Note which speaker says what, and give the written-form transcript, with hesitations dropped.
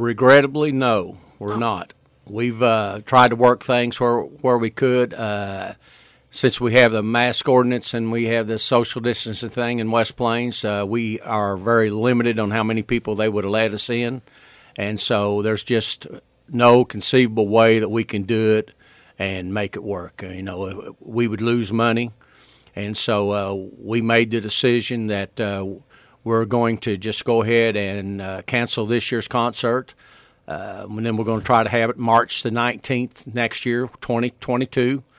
Speaker 1: Regrettably, no, we're not. We've tried to work things where we could. Since we have the mask ordinance and we have the social distancing thing in West Plains, we are very limited on how many people they would let us in. And so there's just no conceivable way that we can do it and make it work. We would lose money. And so we made the decision that we're going to just go ahead and cancel this year's concert. And then we're going to try to have it March the 19th next year, 2022.